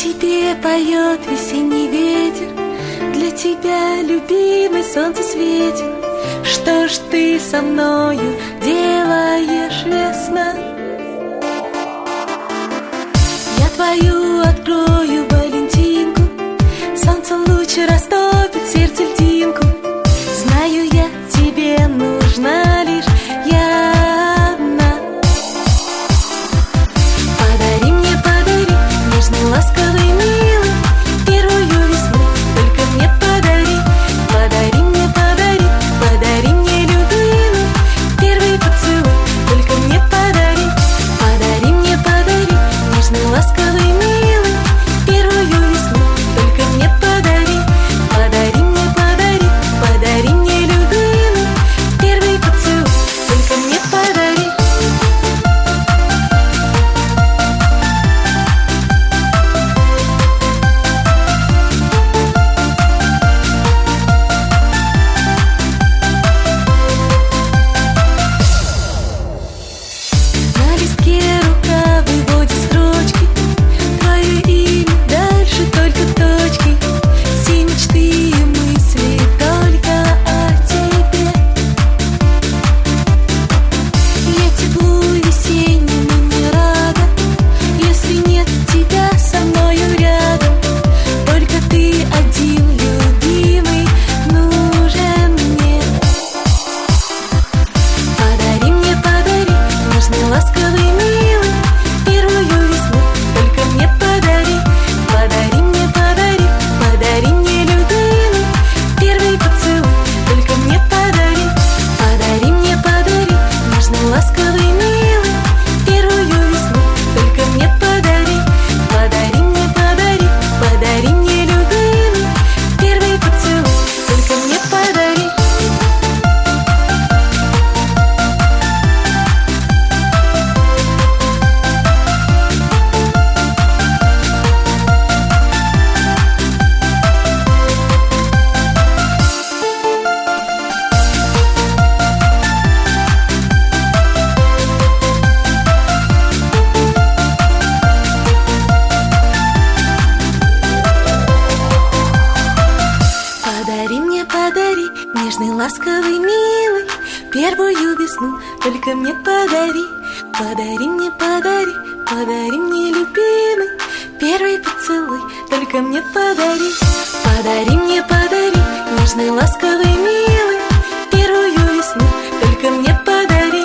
тебе поет весенний ветер, для тебя, любимый, солнце светит. Что ж ты со мною делаешь, весна? Я твою открою Валентинку, солнце луч растопит сердце льдинку. Знаю я, тебе нужна лишь я одна. Подари мне, подари, нежный, ласковый, милый, первую весну только мне подари. Подари мне, подари, подари мне, любимый, первый поцелуй только мне подари. Подари мне, подари, нежный, ласковый, милый, первую весну только мне подари. Подари мне, подари, подари мне, любимый, первый поцелуй только мне подари. На листке рука выводит строчки, твое имя, дальше только точки. Все мечты и мысли только о тебе. Я теплу весеннему не рада, если нет тебя со мною рядом. Только ты один, любимый, нужен мне. Подари мне, подари, нежный, ласковый, милый, первую весну только мне подари. Подари мне, подари, подари мне, любимый, первый поцелуй только мне подари. Подари мне, подари, нежный, ласковый, милый, первую весну только мне подари. Подари мне, подари, подари мне, любимый, первый поцелуй только мне подари. Подари мне, подари, нежный, ласковый, милый, первую весну только мне подари. Подари мне, подари, подари мне, любимый, первый поцелуй только мне подари. Подари мне, подари, нежный, ласковый, милый, первую весну только мне подари.